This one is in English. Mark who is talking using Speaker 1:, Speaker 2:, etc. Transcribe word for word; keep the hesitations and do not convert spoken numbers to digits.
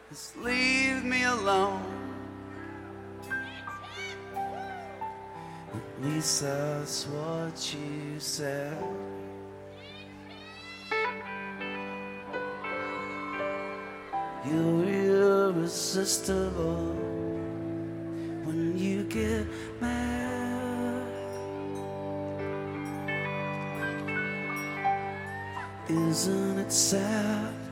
Speaker 1: Just leave me alone. At least that's what you said. You're irresistible when you get mad. Isn't it sad?